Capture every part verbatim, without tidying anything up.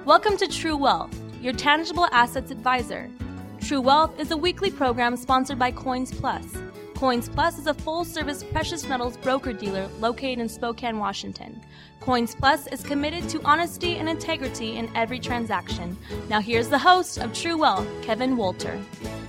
Welcome to True Wealth, your tangible assets advisor. True Wealth is a weekly program sponsored by Coins Plus. Coins Plus is a full-service precious metals broker-dealer located in Spokane, Washington. Coins Plus is committed to honesty and integrity in every transaction. Now here's the host of True Wealth, Kevin Wolter.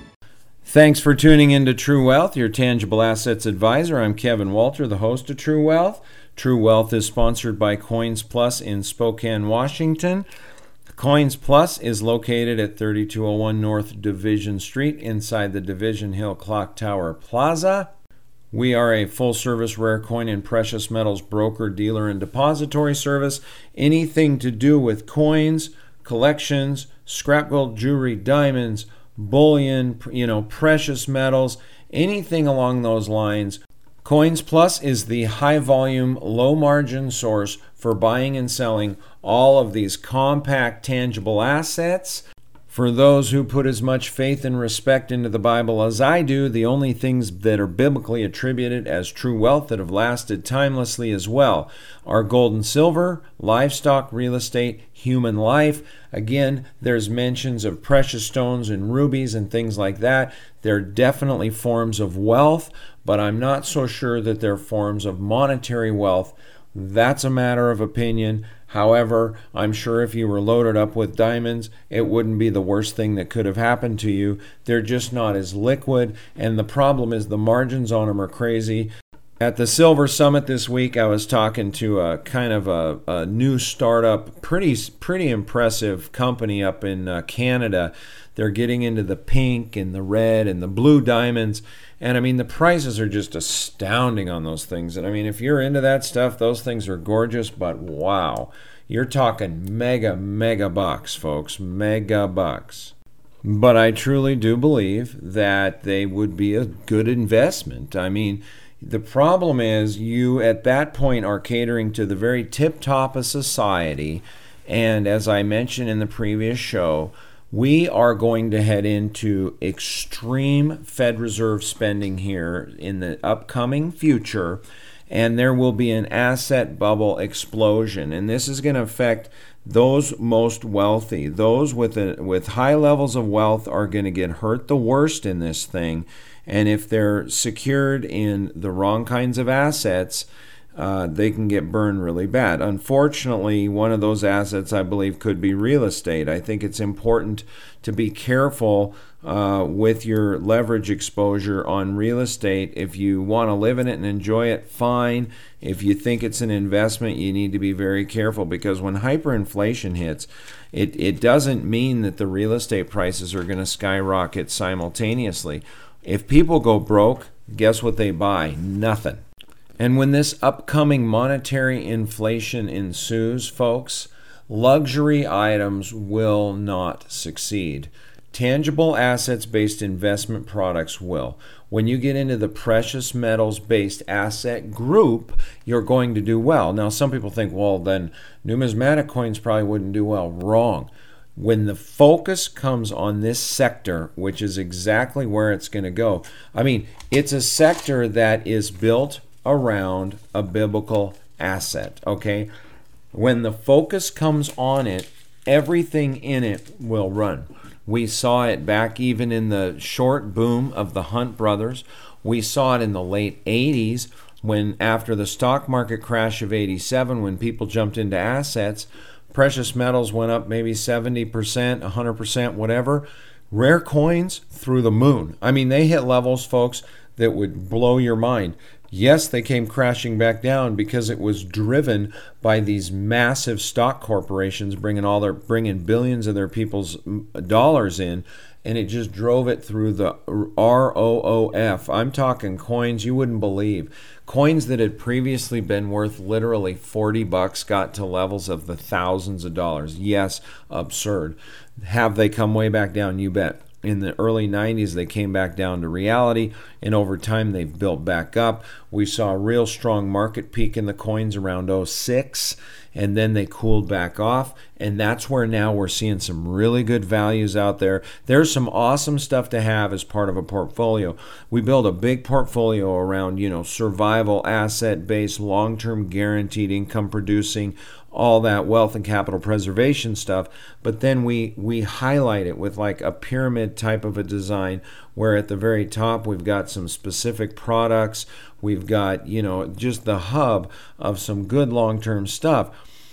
Thanks for tuning in to True Wealth, your tangible assets advisor. I'm Kevin Wolter, the host of True Wealth. True Wealth is sponsored by Coins Plus in Spokane, Washington. Coins Plus is located at thirty-two oh one North Division Street inside the Division Hill Clock Tower Plaza. We are a full-service rare coin and precious metals broker, dealer, and depository service. Anything to do with coins, collections, scrap gold, jewelry, diamonds, bullion, you know, precious metals, anything along those lines. Coins Plus is the high-volume, low-margin source for buying and selling all of these compact, tangible assets. For those who put as much faith and respect into the Bible as I do, the only things that are biblically attributed as true wealth that have lasted timelessly as well are gold and silver, livestock, real estate, human life. Again, there's mentions of precious stones and rubies and things like that. They're definitely forms of wealth, but I'm not so sure that they're forms of monetary wealth. That's a matter of opinion. However, I'm sure if you were loaded up with diamonds, it wouldn't be the worst thing that could have happened to you. They're just not as liquid, and the problem is the margins on them are crazy. At the Silver Summit this week, I was talking to a kind of a, a new startup, pretty pretty impressive company up in uh, Canada. They're getting into the pink and the red and the blue diamonds. And I mean, the prices are just astounding on those things. And I mean, if you're into that stuff, those things are gorgeous, but wow, you're talking mega, mega bucks, folks, mega bucks. But I truly do believe that they would be a good investment. I mean, the problem is you at that point are catering to the very tip top of society. And as I mentioned in the previous show, we are going to head into extreme Fed Reserve spending here in the upcoming future, and there will be an asset bubble explosion. And this is going to affect those most wealthy. Those with a, with high levels of wealth are going to get hurt the worst in this thing. And if they're secured in the wrong kinds of assets, Uh, they can get burned really bad. Unfortunately, one of those assets, I believe, could be real estate. I think it's important to be careful uh, with your leverage exposure on real estate. If you want to live in it and enjoy it, fine. If you think it's an investment, you need to be very careful, because when hyperinflation hits, it, it doesn't mean that the real estate prices are going to skyrocket simultaneously. If people go broke, guess what they buy? Nothing. And when this upcoming monetary inflation ensues, folks, luxury items will not succeed. Tangible assets-based investment products will. When you get into the precious metals-based asset group, you're going to do well. Now, some people think, well, then numismatic coins probably wouldn't do well. Wrong. When the focus comes on this sector, which is exactly where it's going to go, I mean, it's a sector that is built around a biblical asset, okay? When the focus comes on it, everything in it will run. We saw it back even in the short boom of the Hunt brothers. We saw it in the late eighties when, after the stock market crash of eighty-seven, when people jumped into assets, precious metals went up maybe seventy percent, one hundred percent, whatever. Rare coins through the moon. I mean, they hit levels, folks, that would blow your mind. Yes, they came crashing back down because it was driven by these massive stock corporations bringing all their bringing billions of their people's dollars in, and it just drove it through the R O O F. I'm talking coins you wouldn't believe. Coins that had previously been worth literally forty bucks got to levels of the thousands of dollars. Yes, absurd. Have they come way back down? You bet. In the early nineties, they came back down to reality, and over time, they've built back up. We saw a real strong market peak in the coins around oh six, and then they cooled back off, and that's where now we're seeing some really good values out there. There's some awesome stuff to have as part of a portfolio. We build a big portfolio around, you know, survival, asset-based, long-term guaranteed income producing, all that wealth and capital preservation stuff, but then we we highlight it with like a pyramid type of a design where at the very top we've got some specific products, we've got, you know, just the hub of some good long-term stuff.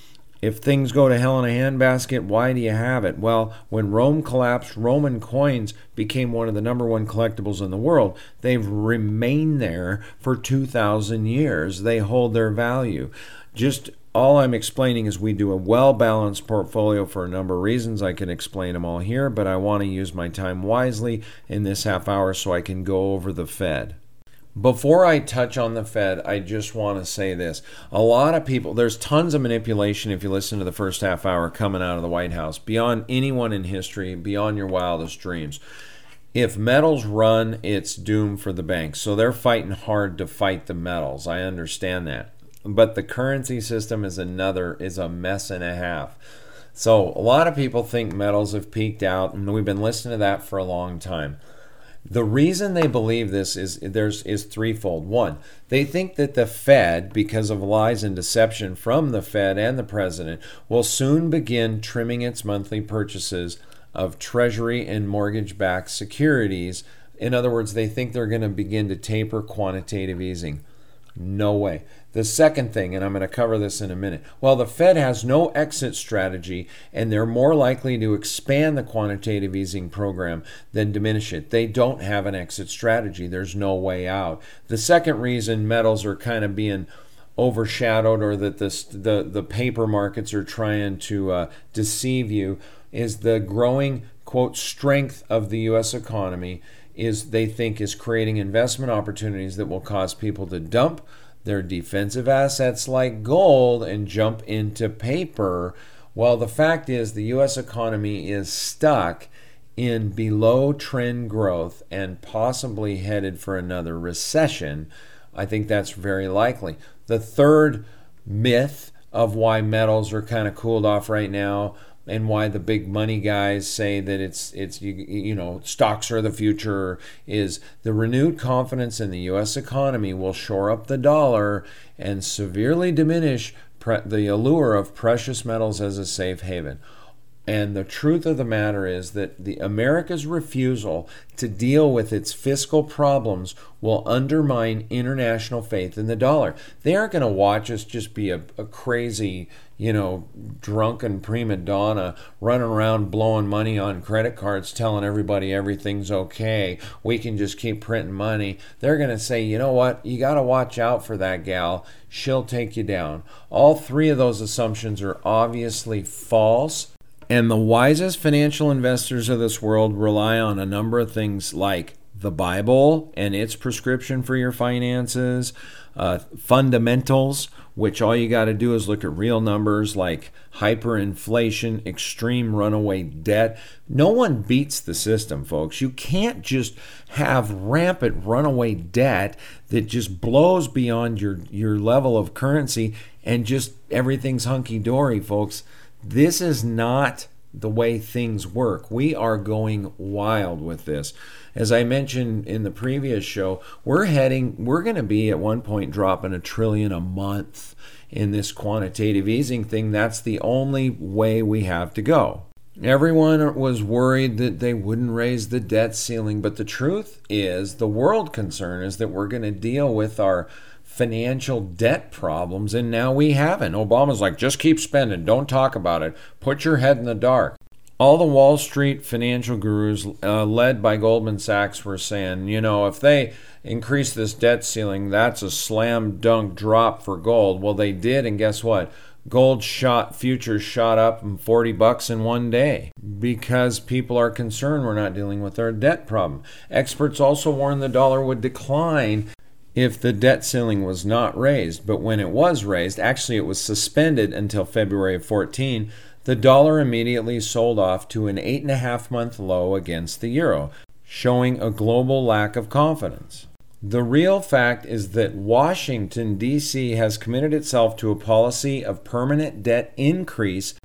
If things go to hell in a handbasket, why do you have it? Well, when Rome collapsed, Roman coins became one of the number one collectibles in the world. They've remained there for two thousand years. They hold their value. Just all I'm explaining is we do a well-balanced portfolio for a number of reasons. I can explain them all here, but I want to use my time wisely in this half hour so I can go over the Fed. Before I touch on the Fed, I just want to say this. A lot of people, there's tons of manipulation if you listen to the first half hour coming out of the White House, beyond anyone in history, beyond your wildest dreams. If metals run, it's doomed for the banks. So they're fighting hard to fight the metals. I understand that. But the currency system is another, is a mess and a half. So a lot of people think metals have peaked out, and we've been listening to that for a long time. The reason they believe this is there's is threefold. One, they think that the Fed, because of lies and deception from the Fed and the president, will soon begin trimming its monthly purchases of Treasury and mortgage-backed securities. In other words, they think they're going to begin to taper quantitative easing. No way. The second thing, and I'm going to cover this in a minute, well, the Fed has no exit strategy, and they're more likely to expand the quantitative easing program than diminish it. They don't have an exit strategy. There's no way out. The second reason metals are kind of being overshadowed, or that this, the, the paper markets are trying to uh, deceive you, is the growing, quote, strength of the U S economy is they think is creating investment opportunities that will cause people to dump their defensive assets like gold and jump into paper. Well, the fact is the U S economy is stuck in below trend growth and possibly headed for another recession. I think that's very likely. The third myth of why metals are kind of cooled off right now, and why the big money guys say that it's it's you, you know stocks are the future, is the renewed confidence in the U S economy will shore up the dollar and severely diminish pre- the allure of precious metals as a safe haven. And the truth of the matter is that the America's refusal to deal with its fiscal problems will undermine international faith in the dollar. They aren't going to watch us just be a, a crazy, you know, drunken prima donna running around blowing money on credit cards, telling everybody everything's okay. We can just keep printing money. They're going to say, you know what? You got to watch out for that gal. She'll take you down. All three of those assumptions are obviously false. And the wisest financial investors of this world rely on a number of things like the Bible and its prescription for your finances, uh, fundamentals, which all you got to do is look at real numbers like hyperinflation, extreme runaway debt. No one beats the system, folks. You can't just have rampant runaway debt that just blows beyond your, your level of currency and just everything's hunky-dory, folks. This is not the way things work. We are going wild with this. As I mentioned in the previous show, we're heading, we're going to be at one point dropping a trillion a month in this quantitative easing thing. That's the only way we have to go. Everyone was worried that they wouldn't raise the debt ceiling, but the truth is, the world concern is that we're going to deal with our financial debt problems, and now we haven't. Obama's like, just keep spending, don't talk about it, put your head in the dark. All the Wall Street financial gurus, uh, led by Goldman Sachs, were saying, you know, if they increase this debt ceiling, that's a slam dunk drop for gold. Well, they did, and guess what? Gold shot futures shot up from forty bucks in one day because people are concerned we're not dealing with our debt problem. Experts also warned the dollar would decline if the debt ceiling was not raised. But when it was raised, actually it was suspended until February of fourteen, the dollar immediately sold off to an eight and a half month low against the euro, showing a global lack of confidence. The real fact is that Washington, D C has committed itself to a policy of permanent debt increase,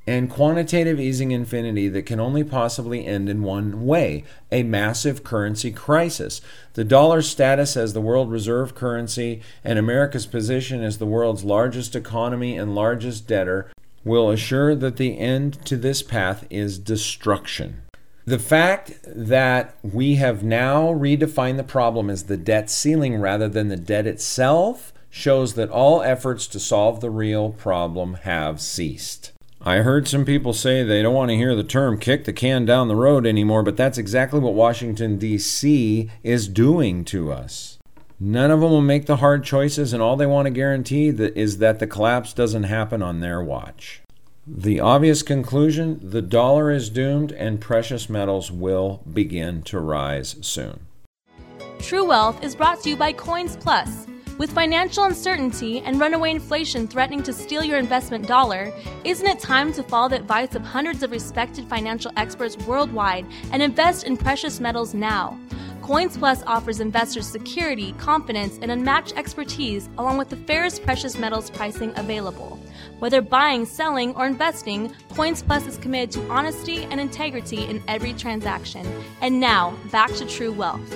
and quantitative easing infinity that can only possibly end in one way, a massive currency crisis. The dollar's status as the world reserve currency and America's position as the world's largest economy and largest debtor will assure that the end to this path is destruction. The fact that we have now redefined the problem as the debt ceiling rather than the debt itself shows that all efforts to solve the real problem have ceased. I heard some people say they don't want to hear the term kick the can down the road anymore, but that's exactly what Washington, D C is doing to us. None of them will make the hard choices, and all they want to guarantee that is that the collapse doesn't happen on their watch. The obvious conclusion, the dollar is doomed and precious metals will begin to rise soon. True Wealth is brought to you by Coins Plus. With financial uncertainty and runaway inflation threatening to steal your investment dollar, isn't it time to follow the advice of hundreds of respected financial experts worldwide and invest in precious metals now? Coins Plus offers investors security, confidence, and unmatched expertise along with the fairest precious metals pricing available. Whether buying, selling, or investing, Coins Plus is committed to honesty and integrity in every transaction. And now, back to True Wealth.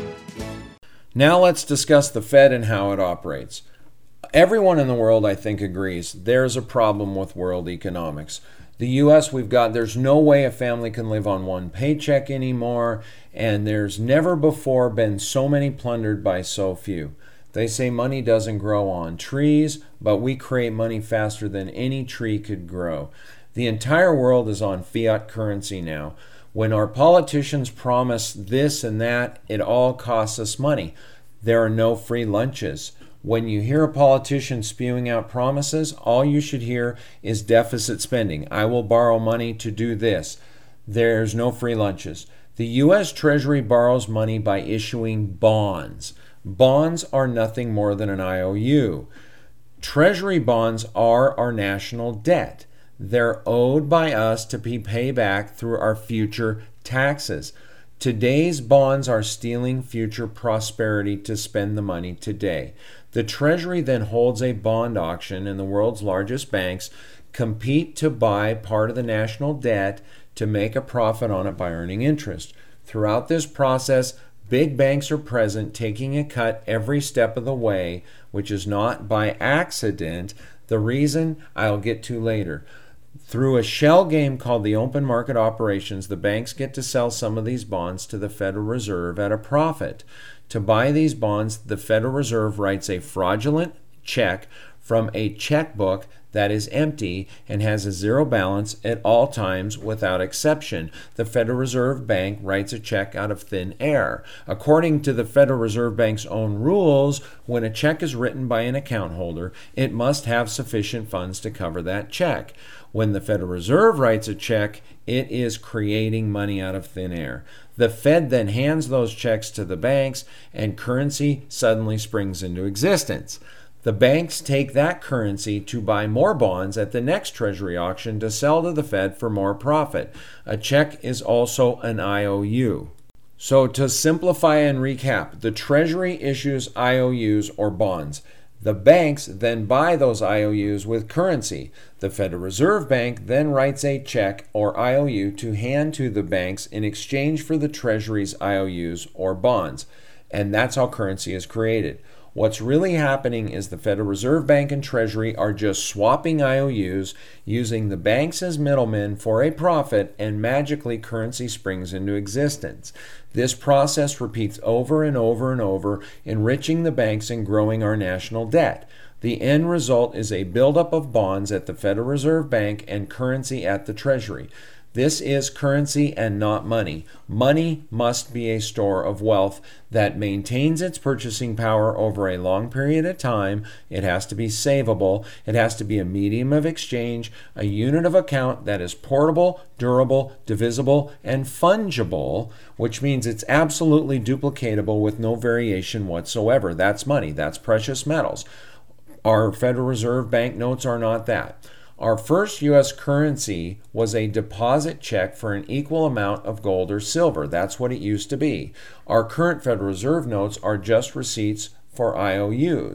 Now let's discuss the Fed and how it operates. Everyone in the world, I think, agrees there's a problem with world economics. The U S, we've got, there's no way a family can live on one paycheck anymore, and there's never before been so many plundered by so few. They say money doesn't grow on trees, but we create money faster than any tree could grow. The entire world is on fiat currency now. When our politicians promise this and that, it all costs us money. There are no free lunches. When you hear a politician spewing out promises, all you should hear is deficit spending. I will borrow money to do this. There's no free lunches. The U S Treasury borrows money by issuing bonds. Bonds are nothing more than an I O U. Treasury bonds are our national debt. They're owed by us to be paid back through our future taxes. Today's bonds are stealing future prosperity to spend the money today. The Treasury then holds a bond auction, and the world's largest banks compete to buy part of the national debt to make a profit on it by earning interest. Throughout this process, big banks are present, taking a cut every step of the way, which is not by accident. The reason I'll get to later. Through a shell game called the open market operations, the banks get to sell some of these bonds to the Federal Reserve at a profit. To buy these bonds, the Federal Reserve writes a fraudulent check from a checkbook that is empty and has a zero balance at all times without exception. The Federal Reserve Bank writes a check out of thin air. According to the Federal Reserve Bank's own rules, when a check is written by an account holder, it must have sufficient funds to cover that check. When the Federal Reserve writes a check, it is creating money out of thin air. The Fed then hands those checks to the banks, and currency suddenly springs into existence. The banks take that currency to buy more bonds at the next Treasury auction to sell to the Fed for more profit. A check is also an I O U. So to simplify and recap, the Treasury issues I O Us or bonds. The banks then buy those I O Us with currency. The Federal Reserve Bank then writes a check or I O U to hand to the banks in exchange for the Treasury's I O Us or bonds. And that's how currency is created. What's really happening is the Federal Reserve Bank and Treasury are just swapping I O Us, using the banks as middlemen for a profit, and magically currency springs into existence. This process repeats over and over and over, enriching the banks and growing our national debt. The end result is a buildup of bonds at the Federal Reserve Bank and currency at the Treasury. This is currency and not money. Money must be a store of wealth that maintains its purchasing power over a long period of time. It has to be savable. It has to be a medium of exchange, a unit of account that is portable, durable, divisible, and fungible, which means it's absolutely duplicatable with no variation whatsoever. That's money. That's precious metals. Our Federal Reserve Bank notes are not that. Our first U S currency was a deposit check for an equal amount of gold or silver. That's what it used to be. Our current Federal Reserve notes are just receipts for I O Us.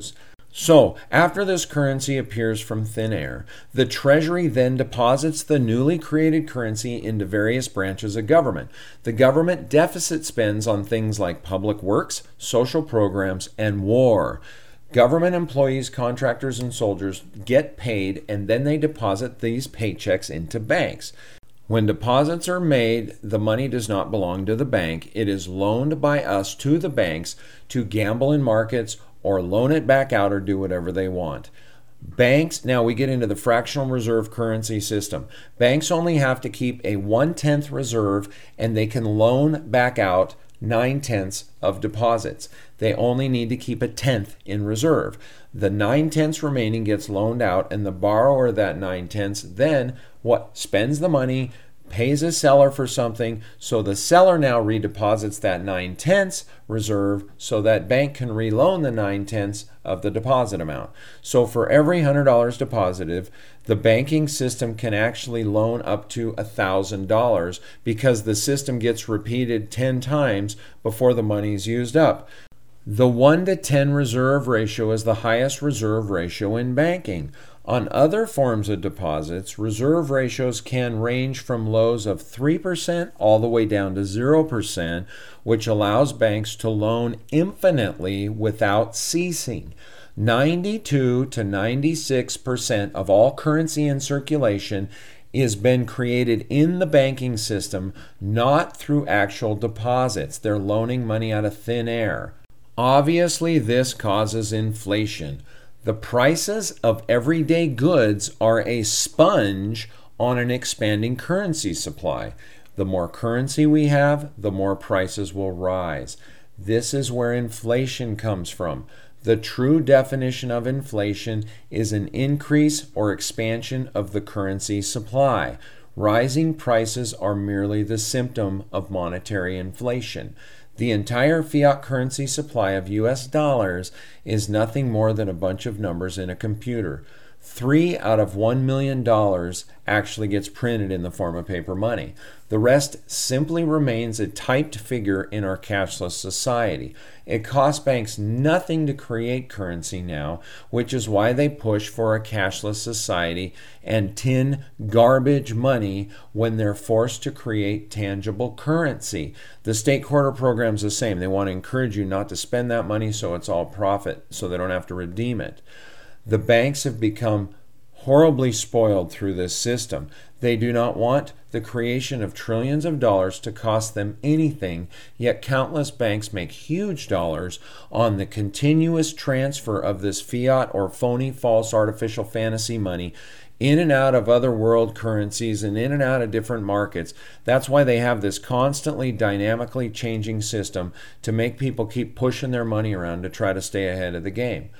So, after this currency appears from thin air, the Treasury then deposits the newly created currency into various branches of government. The government deficit spends on things like public works, social programs, and war. Government employees, contractors, and soldiers get paid, and then they deposit these paychecks into banks. When deposits are made, the money does not belong to the bank. It is loaned by us to the banks to gamble in markets or loan it back out or do whatever they want. Banks, now we get into the fractional reserve currency system. Banks only have to keep a one-tenth reserve, and they can loan back out nine-tenths of deposits. They only need to keep a tenth in reserve. The nine-tenths remaining gets loaned out, and the borrower of that nine-tenths then what spends the money, pays a seller for something, so the seller now redeposits that nine-tenths reserve so that bank can reloan the nine-tenths of the deposit amount. So for every one hundred dollars deposited, the banking system can actually loan up to one thousand dollars because the system gets repeated ten times before the money is used up. The one to ten reserve ratio is the highest reserve ratio in banking. On other forms of deposits, reserve ratios can range from lows of three percent all the way down to zero percent, which allows banks to loan infinitely without ceasing. ninety-two to ninety-six percent of all currency in circulation has been created in the banking system, not through actual deposits. They're loaning money out of thin air. Obviously, this causes inflation. The prices of everyday goods are a sponge on an expanding currency supply. The more currency we have, the more prices will rise. This is where inflation comes from. The true definition of inflation is an increase or expansion of the currency supply. Rising prices are merely the symptom of monetary inflation. The entire fiat currency supply of U S dollars is nothing more than a bunch of numbers in a computer. Three out of one million dollars actually gets printed in the form of paper money. The rest simply remains a typed figure in our cashless society. It costs banks nothing to create currency now, which is why they push for a cashless society and tin garbage money when they're forced to create tangible currency. The state quarter program's the same. They want to encourage you not to spend that money so it's all profit, so they don't have to redeem it. The banks have become horribly spoiled through this system. They do not want the creation of trillions of dollars to cost them anything, yet countless banks make huge dollars on the continuous transfer of this fiat or phony, false, artificial fantasy money in and out of other world currencies and in and out of different markets. That's why they have this constantly dynamically changing system to make people keep pushing their money around to try to stay ahead of the game.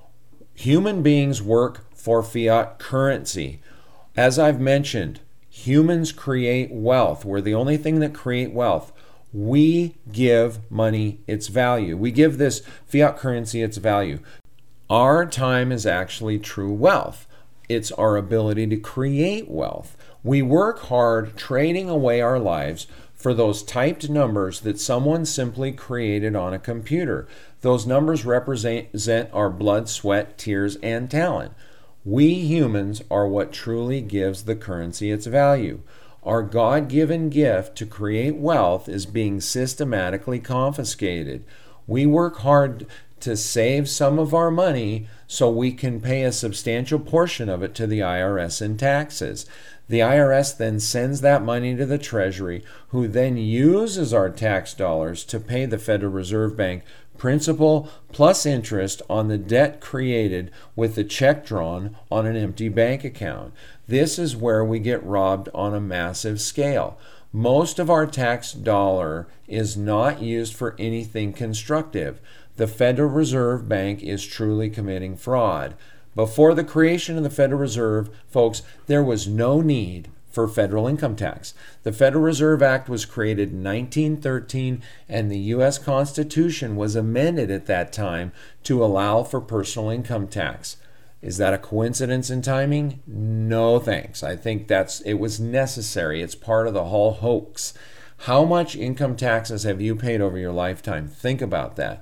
Human beings work for fiat currency. As I've mentioned, humans create wealth. We're the only thing that create wealth. We give money its value. We give this fiat currency its value. Our time is actually true wealth. It's our ability to create wealth. We work hard trading away our lives for those typed numbers that someone simply created on a computer. Those numbers represent our blood, sweat, tears, and talent. We humans are what truly gives the currency its value. Our God-given gift to create wealth is being systematically confiscated. We work hard to save some of our money so we can pay a substantial portion of it to the I R S in taxes. The I R S then sends that money to the Treasury, who then uses our tax dollars to pay the Federal Reserve Bank principal plus interest on the debt created with the check drawn on an empty bank account. This is where we get robbed on a massive scale. Most of our tax dollar is not used for anything constructive. The Federal Reserve Bank is truly committing fraud. Before the creation of the Federal Reserve, folks, there was no need for federal income tax. The Federal Reserve Act was created in nineteen thirteen, and the U S Constitution was amended at that time to allow for personal income tax. Is that a coincidence in timing? No thanks. I think that's it was necessary. It's part of the whole hoax. How much income taxes have you paid over your lifetime? Think about that.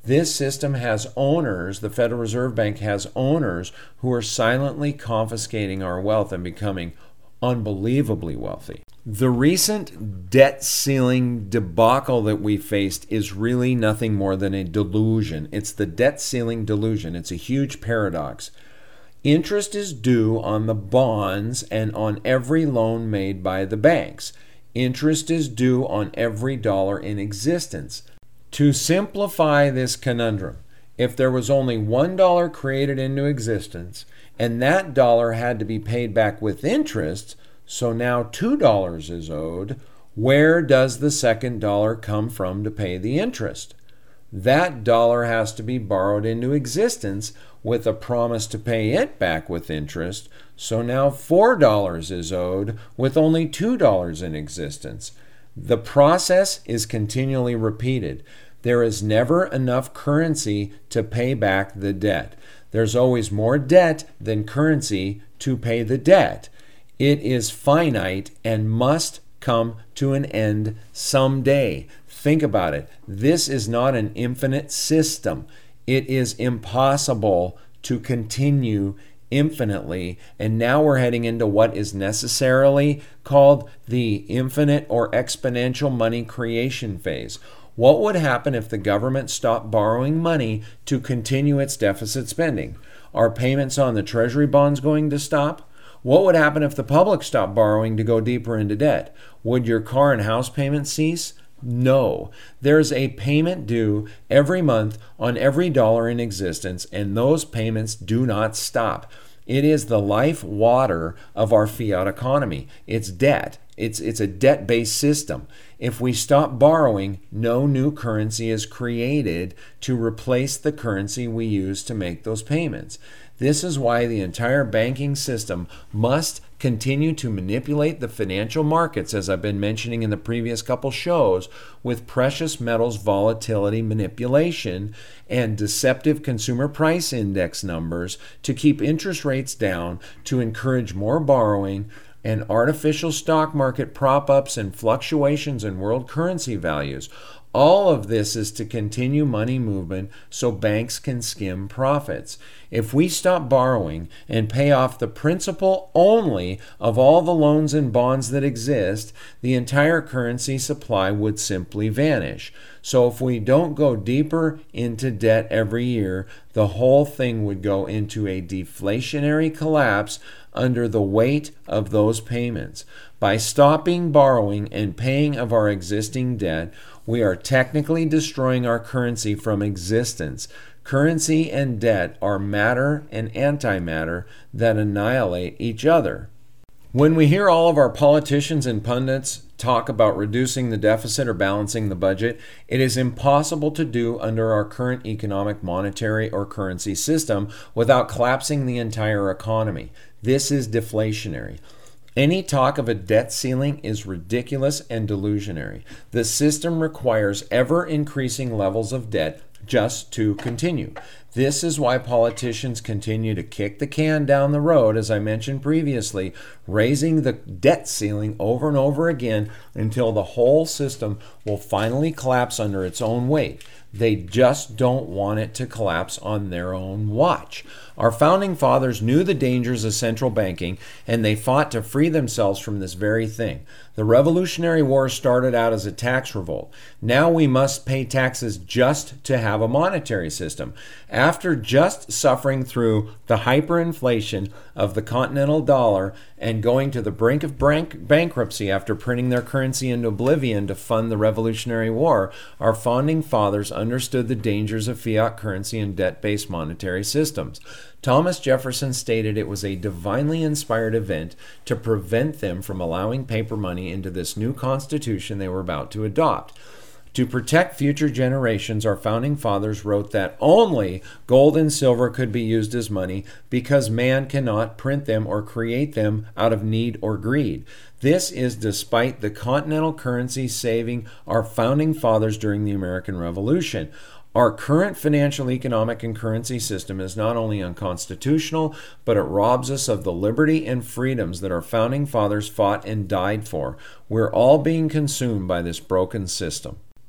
This system has owners, the Federal Reserve Bank has owners who are silently confiscating our wealth and becoming unbelievably wealthy. The recent debt ceiling debacle that we faced is really nothing more than a delusion. It's the debt ceiling delusion. It's a huge paradox. Interest is due on the bonds and on every loan made by the banks. Interest is due on every dollar in existence. To simplify this conundrum, if there was only one dollar created into existence and that dollar had to be paid back with interest, so now two dollars is owed, where does the second dollar come from to pay the interest? That dollar has to be borrowed into existence with a promise to pay it back with interest, so now four dollars is owed with only two dollars in existence. The process is continually repeated. There is never enough currency to pay back the debt. There's always more debt than currency to pay the debt. It is finite and must come to an end someday. Think about it. This is not an infinite system. It is impossible to continue infinitely, and now we're heading into what is necessarily called the infinite or exponential money creation phase. What would happen if the government stopped borrowing money to continue its deficit spending? Are payments on the treasury bonds going to stop? What would happen if the public stopped borrowing to go deeper into debt? Would your car and house payments cease? No. There's a payment due every month on every dollar in existence, and those payments do not stop. It is the life water of our fiat economy. It's debt. It's, it's a debt-based system. If we stop borrowing, no new currency is created to replace the currency we use to make those payments. This is why the entire banking system must continue to manipulate the financial markets, as I've been mentioning in the previous couple shows, with precious metals volatility manipulation and deceptive consumer price index numbers to keep interest rates down, to encourage more borrowing, and artificial stock market prop-ups and fluctuations in world currency values. All of this is to continue money movement so banks can skim profits. If we stop borrowing and pay off the principal only of all the loans and bonds that exist, the entire currency supply would simply vanish. So if we don't go deeper into debt every year, the whole thing would go into a deflationary collapse under the weight of those payments. By stopping borrowing and paying of our existing debt, we are technically destroying our currency from existence. Currency and debt are matter and antimatter that annihilate each other. When we hear all of our politicians and pundits talk about reducing the deficit or balancing the budget, it is impossible to do under our current economic, monetary, or currency system without collapsing the entire economy. This is deflationary. Any talk of a debt ceiling is ridiculous and delusionary. The system requires ever-increasing levels of debt just to continue. This is why politicians continue to kick the can down the road, as I mentioned previously, raising the debt ceiling over and over again until the whole system will finally collapse under its own weight. They just don't want it to collapse on their own watch. Our founding fathers knew the dangers of central banking, and they fought to free themselves from this very thing. The Revolutionary War started out as a tax revolt. Now we must pay taxes just to have a monetary system. After just suffering through the hyperinflation of the continental dollar and going to the brink of bank- bankruptcy after printing their currency into oblivion to fund the Revolutionary War, our founding fathers understood the dangers of fiat currency and debt-based monetary systems. Thomas Jefferson stated it was a divinely inspired event to prevent them from allowing paper money into this new constitution they were about to adopt. To protect future generations, our founding fathers wrote that only gold and silver could be used as money because man cannot print them or create them out of need or greed. This is despite the continental currency saving our founding fathers during the American Revolution. Our current financial, economic, and currency system is not only unconstitutional, but it robs us of the liberty and freedoms that our founding fathers fought and died for. We're all being consumed by this broken system.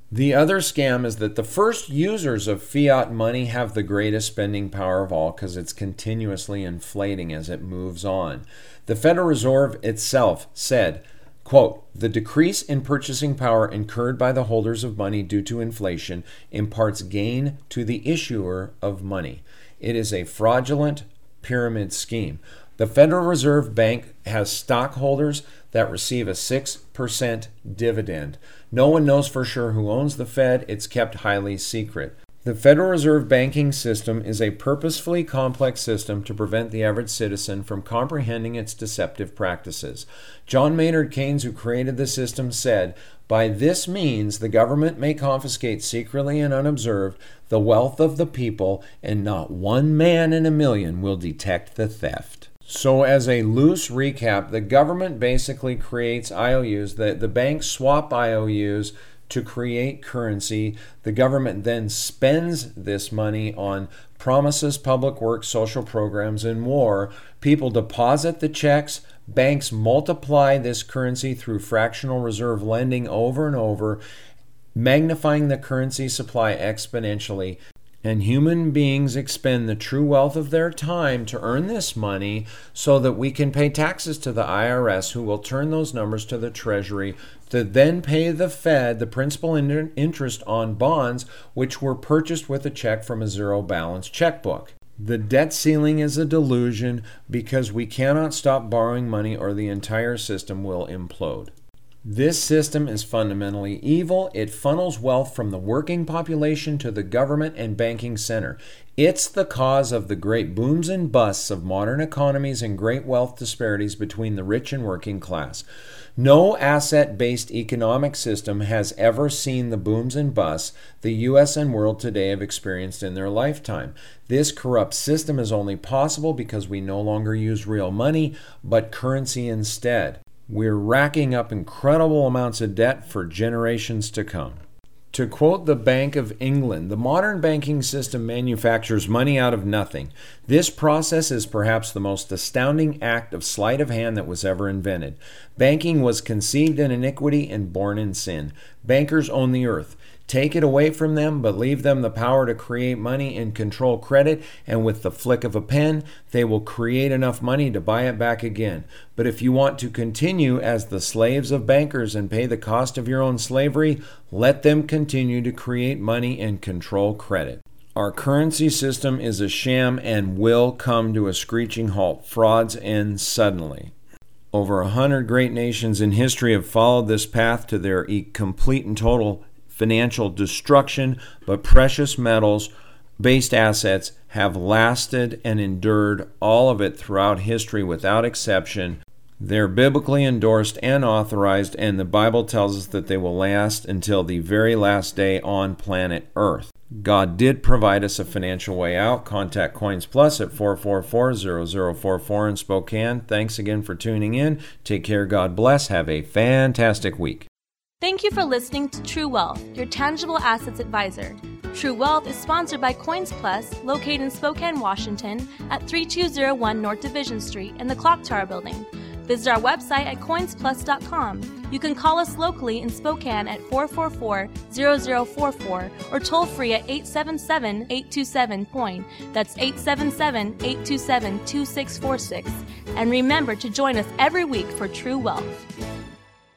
The other scam is that the first users of fiat money have the greatest spending power of all because it's continuously inflating as it moves on. The Federal Reserve itself said, quote, "The decrease in purchasing power incurred by the holders of money due to inflation imparts gain to the issuer of money. It is a fraudulent pyramid scheme. The Federal Reserve Bank has stockholders that receive a six percent dividend. No one knows for sure who owns the Fed. It's kept highly secret. The Federal Reserve banking system is a purposefully complex system to prevent the average citizen from comprehending its deceptive practices. John Maynard Keynes, who created the system, said, 'By this means the government may confiscate secretly and unobserved the wealth of the people, and not one man in a million will detect the theft.'" So as a loose recap, the government basically creates I O Us. The, the banks swap I O Us to create currency. The government then spends this money on promises, public works, social programs, and war. People deposit the checks. Banks multiply this currency through fractional reserve lending over and over, magnifying the currency supply exponentially. And human beings expend the true wealth of their time to earn this money so that we can pay taxes to the I R S, who will turn those numbers to the Treasury to then pay the Fed the principal and interest on bonds which were purchased with a check from a zero balance checkbook. The debt ceiling is a delusion because we cannot stop borrowing money or the entire system will implode. This system is fundamentally evil. It funnels wealth from the working population to the government and banking center. It's the cause of the great booms and busts of modern economies and great wealth disparities between the rich and working class. No asset-based economic system has ever seen the booms and busts the U S and world today have experienced in their lifetime. This corrupt system is only possible because we no longer use real money, but currency instead. We're racking up incredible amounts of debt for generations to come. To quote the Bank of England, the modern banking system manufactures money out of nothing. This process is perhaps the most astounding act of sleight of hand that was ever invented. Banking was conceived in iniquity and born in sin. Bankers own the earth. Take it away from them, but leave them the power to create money and control credit, and with the flick of a pen, they will create enough money to buy it back again. But if you want to continue as the slaves of bankers and pay the cost of your own slavery, let them continue to create money and control credit. Our currency system is a sham and will come to a screeching halt. Frauds end suddenly. Over a hundred great nations in history have followed this path to their complete and total financial destruction, but precious metals-based assets have lasted and endured all of it throughout history without exception. They're biblically endorsed and authorized, and the Bible tells us that they will last until the very last day on planet Earth. God did provide us a financial way out. Contact Coins Plus at four four four, zero zero four four in Spokane. Thanks again for tuning in. Take care. God bless. Have a fantastic week. Thank you for listening to True Wealth, your tangible assets advisor. True Wealth is sponsored by Coins Plus, located in Spokane, Washington, at three two zero one North Division Street in the Clock Tower Building. Visit our website at coins plus dot com. You can call us locally in Spokane at four four four, zero zero four four or toll free at eight seven seven, eight two seven, COIN. That's eight seven seven, eight two seven, two six four six. And remember to join us every week for True Wealth.